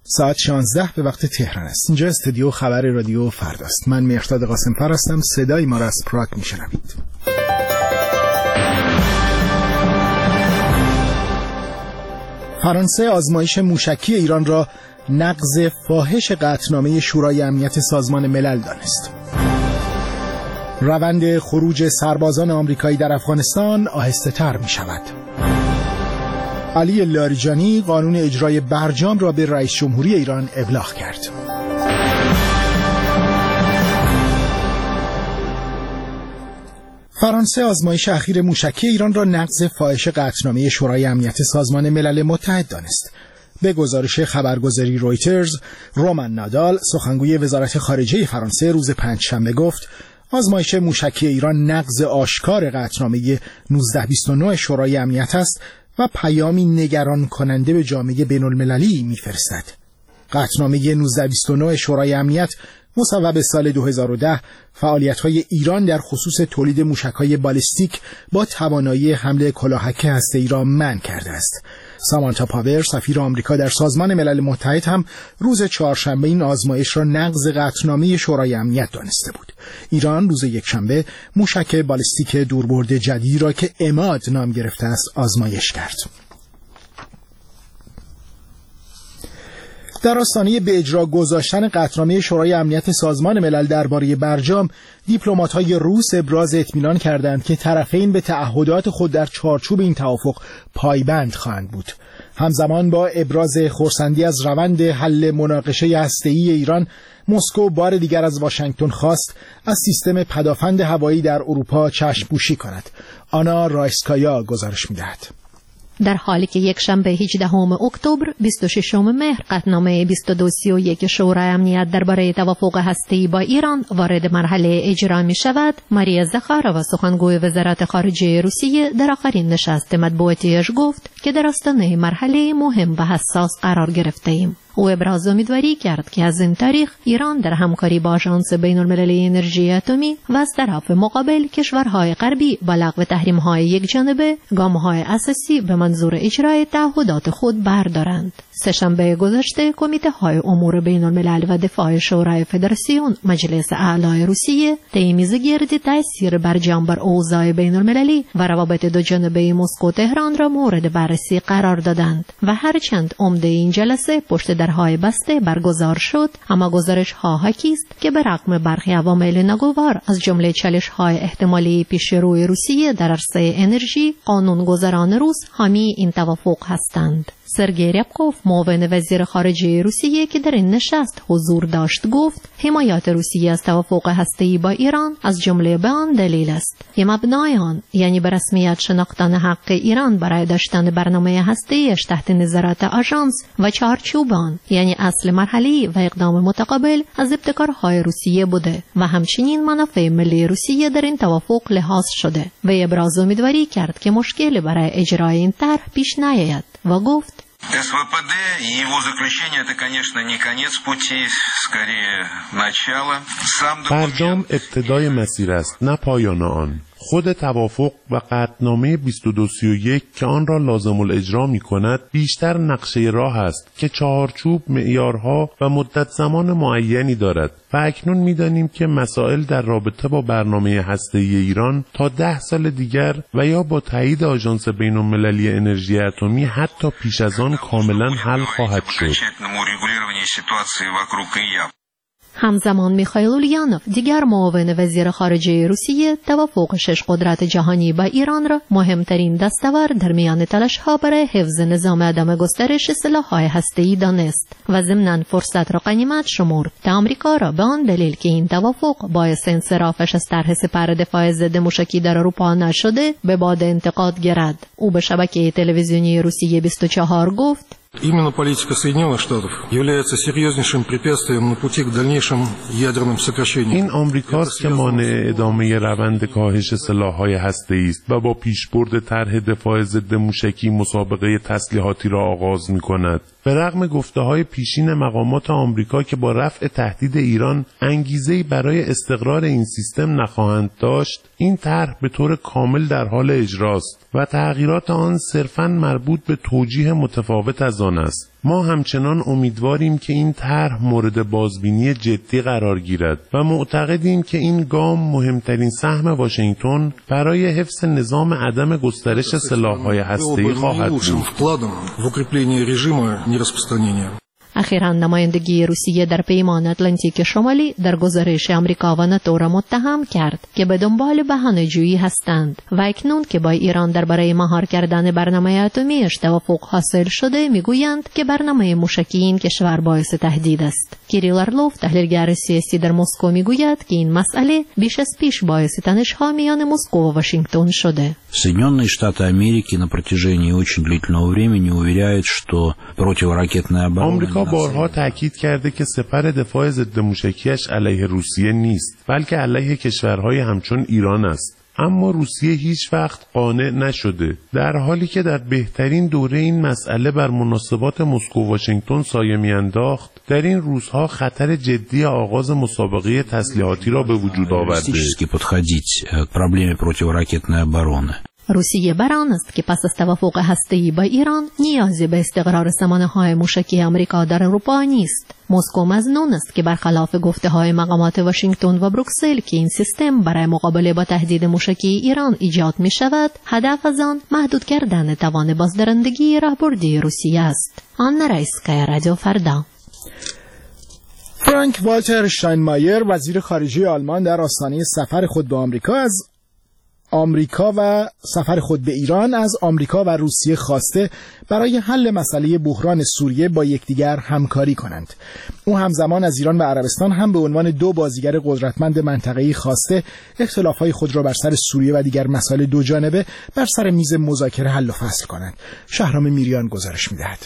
ساعت 16 به وقت تهران است. اینجا استودیو خبر رادیو فرداست. من مهرداد قاسم‌فر هستم. صدای ما را از پراگ میشنوید. فرانسه آزمایش موشکی ایران را نقض فاحش قطعنامه شورای امنیت سازمان ملل دانست. روند خروج سربازان آمریکایی در افغانستان آهسته‌تر می شود. علی لاریجانی قانون اجرای برجام را به رئیس جمهوری ایران ابلاغ کرد. فرانسه آزمایش اخیر موشکی ایران را نقض فاحش قطعنامه شورای امنیت سازمان ملل متحد دانست. به گزارش خبرگزاری رویترز، رومان نادال سخنگوی وزارت خارجه فرانسه روز پنجشنبه گفت آزمایش موشکی ایران نقض آشکار قطعنامه 1929 شورای امنیت است و پیامی نگران کننده به جامعه بین‌المللی می‌فرستد. قطعنامه 1929 شورای امنیت مصوب سال 2010 فعالیت‌های ایران در خصوص تولید موشک‌های بالستیک با توانایی حمل کلاهک هسته‌ای را منع کرده است. سامانتا پاور سفیر آمریکا در سازمان ملل متحد هم روز چهارشنبه این آزمایش را نقض قطعنامه شورای امنیت دانسته بود. ایران روز یکشنبه موشک بالستیک دوربرد جدیدی را که عماد نام گرفته است آزمایش کرد. در آستانه به اجرا گذاشتن قطعنامه شورای امنیت سازمان ملل درباره برجام، دیپلمات‌های روس ابراز اطمینان کردند که طرفین به تعهدات خود در چارچوب این توافق پایبند خواهند بود. همزمان با ابراز خرسندی از روند حل مناقشه هسته‌ای ایران، مسکو بار دیگر از واشنگتن خواست از سیستم پدافند هوایی در اروپا چشم‌پوشی کند. آنا رایسکایا گزارش می‌دهد. در حالی که یک شنبه 18 اکتبر 26 مهر قطعنامه 2231 شورای امنیت درباره توافق هسته‌ای با ایران وارد مرحله اجرا می شود، ماریا زخارova سخنگوی وزارت خارجه روسیه در آخرین نشست مطبوعاتیش گفت که در آستانه مرحله مهم و حساس قرار گرفته ایم. او ابراز امیدواری کرد که از این تاریخ ایران در همکاری با آژانس بین‌المللی انرژی اتمی و از طرف مقابل کشورهای غربی با لغو تحریم‌های یکجانبه گام‌های اساسی به منظور اجرای تعهدات خود بردارند. سه‌شنبه گذشته کمیته‌های امور بین‌الملل و دفاع شورای فدراسیون مجلس اعلی روسیه طی میزگردی تأثیر برجام بر اوضاع بین‌المللی و روابط دوجانبه مسکو تهران را مورد بررسی قرار دادند و هرچند عمده این جلسه پشت درهای بسته برگزار شد، اما گزارش‌ها حاکی است که به رغم برخی عوامل ناگوار از جمله چالش‌های احتمالی پیش روی روسیه در عرصه انرژی، قانونگذاران روس حامی این توافق هستند. سرگئی ریابکوف معاون وزیر خارجه روسیه که در این نشست حضور داشت گفت حمایت روسیه از توافق هسته‌ای با ایران از جمله به آن دلیل است که مبنای آن، یعنی به رسمیت شناختن حق ایران برای داشتن برنامه هسته‌ایش تحت نظارت آژانس و چارچوب آن، یعنی اصل مرحله و اقدام متقابل از ابتکارهای روسیه بوده و همچنین منافع ملی روسیه در این توافق لحاظ شده و ابراز امیدواری کرد که مشکل برای اجرای این طرح پیش نیاید و گفت СВПД и его заключение это, конечно, не конец пути, скорее начало. برجام ابتدای مسیر است، نه پایان آن. خود توافق و قطعنامه 2231 که آن را لازم الاجرا می کند بیشتر نقشه راه است که چهارچوب، معیارها و مدت زمان معینی دارد و اکنون می دانیم که مسائل در رابطه با برنامه هسته‌ای ایران تا 10 سال دیگر و یا با تایید آژانس بین‌المللی انرژی اتمی حتی پیش از آن کاملا حل خواهد شد. همزمان میخائیل اولیانوف دیگر معاون وزیر خارجه روسیه توافق 6 قدرت جهانی با ایران را مهمترین دستاورد در میان تلاش‌ها برای حفظ نظام عدم گسترش سلاح‌های هسته‌ای دانست و ضمناً فرصت را غنیمت شمرد تا آمریکا را به آن دلیل که این توافق باعث انصرافش از طرح سپر دفاع ضد موشکی در اروپا نشده به باد انتقاد گیرد. او به شبکه تلویزیونی روسیه 24 گفت Именно политика Соединенных Штатов является серьезнейшим препятствием на пути к дальнейшим ядерным сокращениям. این آمریکاست که مانع ادامه روند کاهش سلاح‌های هسته‌ای است و با پیشبرد طرح دفاع ضد موشکی مسابقه تسلیحاتی را آغاز می‌کند. به رغم گفته‌های پیشین مقامات آمریکا که با رفع تهدید ایران انگیزه‌ای برای استقرار این سیستم نخواهند داشت، این طرح به طور کامل در حال اجراست و تغییرات آن صرفاً مربوط به توجیه متفاوت از آن است. ما همچنان امیدواریم که این طرح مورد بازبینی جدی قرار گیرد و معتقدیم که این گام مهمترین سهم واشنگتن برای حفظ نظام عدم گسترش سلاح‌های هسته‌ای خواهد بود. اخیراً نمایندگی روسیه در پیمان اتلانتیک شمالی در گزارش آمریکا و ناتو را متهم کرد که به دنبال بهانه‌جویی هستند و اکنون که با ایران درباره مهار کردن برنامه اتمیش توافق حاصل شده میگویند که برنامه موشکی این کشور باعث تهدید است. کیریل ارلوف تحلیلگر سیاسی در مسکو میگوید که این مسئله بیش از پیش باعث تنش‌ها میان مسکو و واشنگتن شده. Соединенные Штаты Америки на протяжении очень длительного времени уверяют, что противоракетная оборона بارها تأکید کرده که سپر دفاع ضد موشکیش علیه روسیه نیست، بلکه علیه کشورهای همچون ایران است. اما روسیه هیچ وقت قانع نشده، در حالی که در بهترین دوره این مسئله بر مناسبات مسکو و واشنگتن سایه میانداخت، در این روزها خطر جدی آغاز مسابقه تسلیحاتی را به وجود آورده. روسیه بر آن است که پس از توافق هسته‌ای با ایران نیازی به استقرار سامانه‌های موشکی آمریکا در اروپا نیست. مسکو مظنون است که برخلاف گفته‌های مقامات واشنگتن و بروکسل که این سیستم برای مقابله با تهدید موشکی ایران ایجاد می‌شود، هدف از آن محدود کردن توان بازدارندگی راهبردی روسیه است. آن رئیس‌کای رادیو فردا. فرانک والتر شتاینمایر وزیر خارجه آلمان در آستانه سفر خود به آمریکا و سفر خود به ایران از آمریکا و روسیه خواسته برای حل مسئله بحران سوریه با یکدیگر همکاری کنند. او همزمان از ایران و عربستان هم به عنوان دو بازیگر قدرتمند منطقه‌ای خواسته اختلافات خود را بر سر سوریه و دیگر مسائل دو جانبه بر سر میز مذاکره حل و فصل کنند. شهرام میریان گزارش می‌دهد.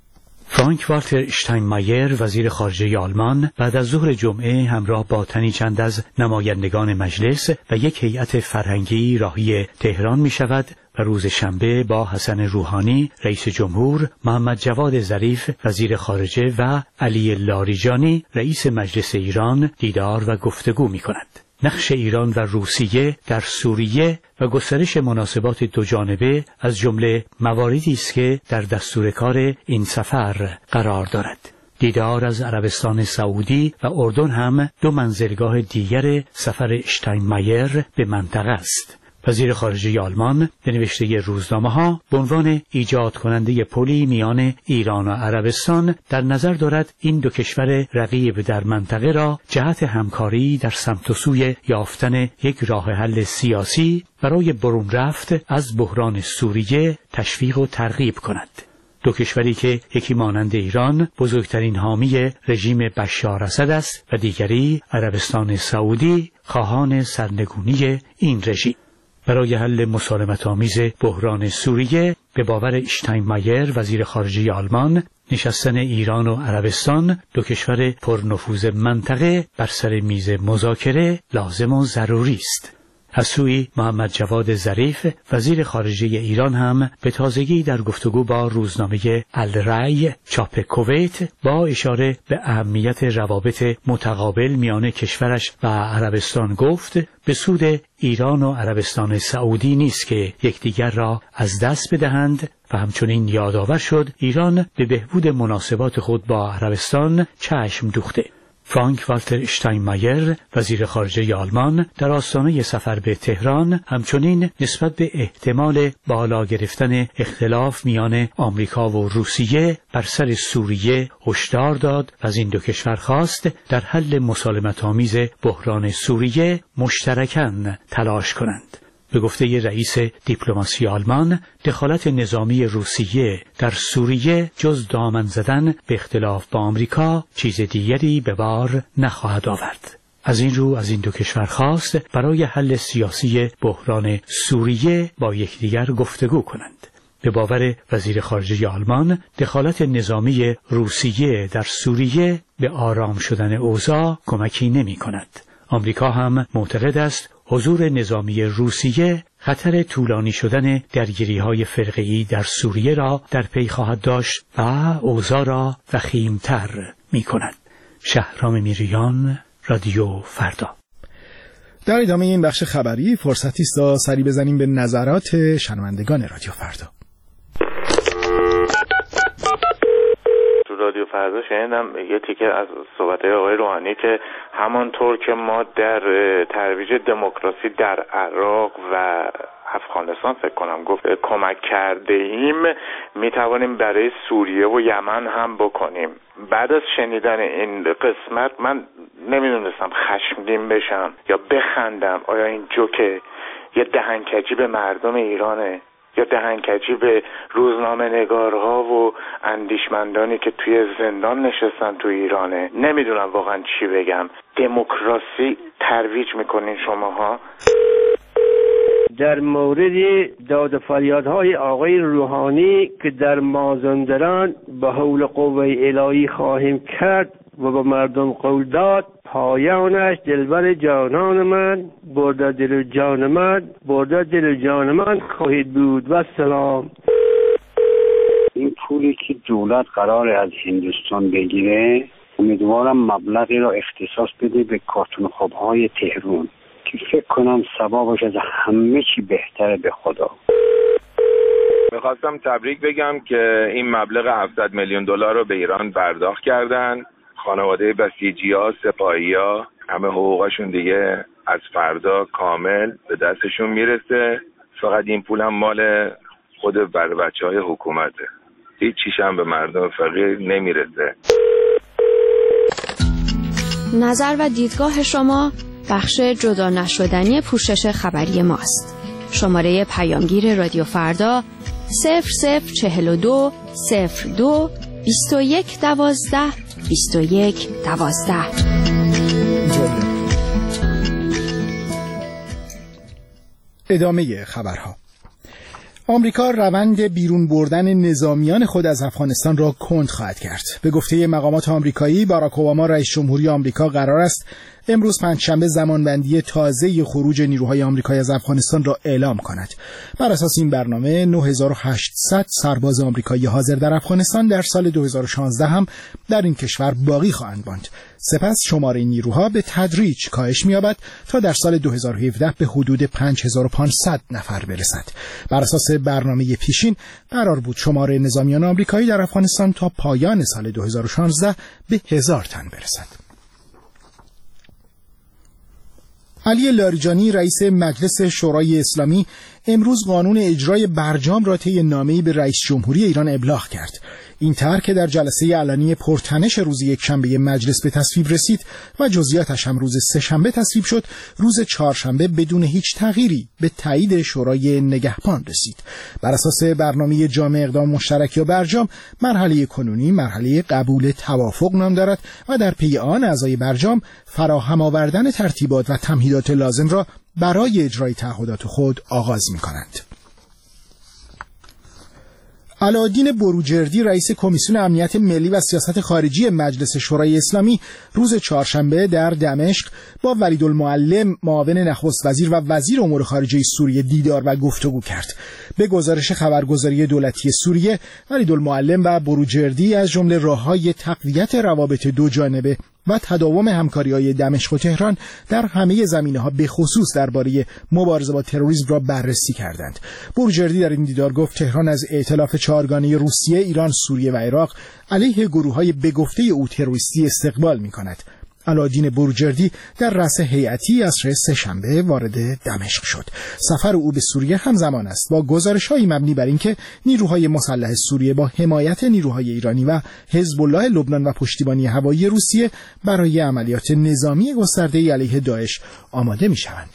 فرانک والتر شتاینمایر وزیر خارجه آلمان بعد از ظهر جمعه همراه با تنی چند از نمایندگان مجلس و یک هیئت فرهنگی راهی تهران می شود و روز شنبه با حسن روحانی رئیس جمهور، محمد جواد ظریف وزیر خارجه و علی لاریجانی رئیس مجلس ایران دیدار و گفتگو می کند. نقش ایران و روسیه در سوریه و گسترش مناسبات دوجانبه از جمله مواردی است که در دستور کار این سفر قرار دارد. دیدار از عربستان سعودی و اردن هم دو منزلگاه دیگر سفر شتاینمایر به منطقه است. وزیر خارجه آلمان به نوشته روزنامه‌ها به عنوان ایجاد کننده پلی میان ایران و عربستان در نظر دارد این دو کشور رقیب در منطقه را جهت همکاری در سمت و سوی یافتن یک راه حل سیاسی برای برون رفت از بحران سوریه تشویق و ترغیب کند. دو کشوری که یکی مانند ایران بزرگترین حامی رژیم بشار اسد است و دیگری عربستان سعودی خواهان سرنگونی این رژیم. برای حل مسالمت‌آمیز بحران سوریه به باور شتاینمایر وزیر خارجه آلمان، نشستن ایران و عربستان دو کشور پرنفوذ منطقه بر سر میز مذاکره لازم و ضروری است. از سوی محمد جواد ظریف وزیر خارجه ایران هم به تازگی در گفتگو با روزنامه الرأی چاپ کویت با اشاره به اهمیت روابط متقابل میان کشورش و عربستان گفت به سود ایران و عربستان سعودی نیست که یکدیگر را از دست بدهند و همچنین یادآور شد ایران به بهبود مناسبات خود با عربستان چشم دوخته. فرانک والتر شتاینمایر وزیر خارجه آلمان در آستانه سفر به تهران همچنین نسبت به احتمال بالا گرفتن اختلاف میان آمریکا و روسیه بر سر سوریه هشدار داد و از این دو کشور خواست در حل مسالمت‌آمیز بحران سوریه مشترکاً تلاش کنند. به گفته رئیس دیپلماسی آلمان، دخالت نظامی روسیه در سوریه جز دامن زدن به اختلاف با آمریکا چیز دیگری به بار نخواهد آورد. از این رو از این دو کشور خواست برای حل سیاسی بحران سوریه با یکدیگر گفتگو کنند. به باور وزیر خارجه آلمان، دخالت نظامی روسیه در سوریه به آرام شدن اوضاع کمکی نمی کند. آمریکا هم معتقد است حضور نظامی روسیه خطر طولانی شدن درگیری‌های فرقه‌ای در سوریه را در پی خواهد داشت و اوضاع را وخیم‌تر می‌کند. شهرام میریان، رادیو فردا. در ادامه این بخش خبری فرصتی است تا سری بزنیم به نظرات شنوندگان رادیو فردا. فردا شنیدم یه تیکه از صحبت‌های آقای روحانی که همانطور که ما در ترویج دموکراسی در عراق و افغانستان فکر کنم گفت کمک کرده ایم، میتوانیم برای سوریه و یمن هم بکنیم. بعد از شنیدن این قسمت من نمیدونستم خشمگین بشم یا بخندم. آیا این جوکه یه دهنکجی به مردم ایرانه یا دهنکجی به روزنامه نگارها و اندیشمندانی که توی زندان نشستن تو ایرانه؟ نمیدونم واقعا چی بگم. دموکراسی ترویج میکنین شماها؟ در مورد داد و فریادهای آقای روحانی که در مازندران به حول قوه الهی خواهیم کرد و به مردم قول داد، پایانش دلبر جانان من، برده دل جان من، برده دل جان من خواهید بود. و سلام. این پولی که دولت قرار از هندوستان بگیره، امیدوارم مبلغی را اختصاص بده به کارتون خوابهای تهران که فکر کنم ثوابش از همه چی بهتره به خدا. میخواستم تبریک بگم که این مبلغ 700 میلیون دلار رو به ایران پرداخت کردن. خانواده بسیجی‌ها، سپاهی‌ها، همه حقوقشون دیگه از فردا کامل به دستشون میرسه. فقط این پول هم مال خود بچه‌های حکومته. هیچ چیش هم به مردم فقیر نمیرسه. نظر و دیدگاه شما بخش جدا نشدنی پوشش خبری ماست. شماره پیامگیر رادیو فردا 0042 02 21 12 21 12. ادامه خبرها. آمریکا روند بیرون بردن نظامیان خود از افغانستان را کند خواهد کرد. به گفته مقامات آمریکایی، باراک اوباما رئیس جمهوری آمریکا قرار است امروز پنجشنبه زمانبندی تازه خروج نیروهای آمریکایی از افغانستان را اعلام کند. بر اساس این برنامه 9800 سرباز آمریکایی حاضر در افغانستان در سال 2016 هم در این کشور باقی خواهند ماند. سپس شماره نیروها به تدریج کاهش می‌یابد تا در سال 2017 به حدود 5500 نفر برسد. بر اساس برنامه پیشین قرار بود شماره نظامیان آمریکایی در افغانستان تا پایان سال 2016 به 1000 تن برسد. علی لاریجانی رئیس مجلس شورای اسلامی امروز قانون اجرای برجام را طی نامه‌ای به رئیس جمهوری ایران ابلاغ کرد. این طرح که در جلسه علنی پرتنش روز یکشنبه مجلس به تصویب رسید و جزئیاتش هم روز سه‌شنبه تصویب شد، روز چهارشنبه بدون هیچ تغییری به تایید شورای نگهبان رسید. بر اساس برنامه جامع اقدام مشترک یا برجام، مرحله کنونی مرحله قبول توافق نام دارد و در پی آن اعضای برجام فراهم آوردن ترتیبات و تمهیدات لازم را برای اجرای تعهدات خود آغاز می‌کنند. علاءالدین بروجردی رئیس کمیسیون امنیت ملی و سیاست خارجی مجلس شورای اسلامی روز چهارشنبه در دمشق با ولیدالمعلم معاون نخست وزیر و وزیر امور خارجه سوریه دیدار و گفتگو کرد. به گزارش خبرگزاری دولتی سوریه، ولیدالمعلم و بروجردی از جمله راه‌های تقویت روابط دو جانبه و تداوم همکاری‌های دمشق و تهران در همه زمینه‌ها به خصوص درباره مبارزه با تروریسم را بررسی کردند. بروجردی در این دیدار گفت تهران از ائتلاف چهارگانه روسیه، ایران، سوریه و عراق علیه گروه‌های به گفته او تروریستی استقبال می‌کند. علاءالدین بروجردی در رأس هیئتی عصر سه‌شنبه وارد دمشق شد. سفر او به سوریه همزمان است با گزارش‌هایی مبنی بر اینکه نیروهای مسلح سوریه با حمایت نیروهای ایرانی و حزب الله لبنان و پشتیبانی هوایی روسیه برای عملیات نظامی گسترده‌ای علیه داعش آماده می‌شوند.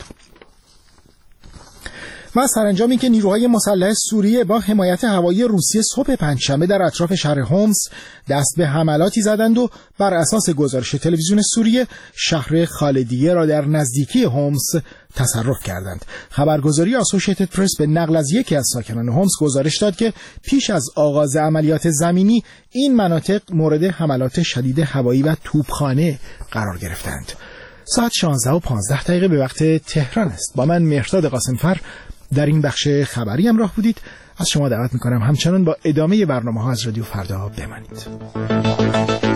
و سرانجامی که نیروهای مسلح سوریه با حمایت هوایی روسیه صبح پنجشنبه در اطراف شهر هومس دست به حملاتی زدند و بر اساس گزارش تلویزیون سوریه شهر خالدیه را در نزدیکی هومس تصرف کردند. خبرگزاری آسوشیتد پرس به نقل از یکی از ساکنان هومس گزارش داد که پیش از آغاز عملیات زمینی این مناطق مورد حملات شدید هوایی و توپخانه قرار گرفتند. ساعت 16:15 به وقت تهران است. با من مهرداد قاسمفر در این بخش خبری همراه بودید. از شما دعوت میکنم همچنان با ادامه برنامه‌ها از رادیو فردا بمانید.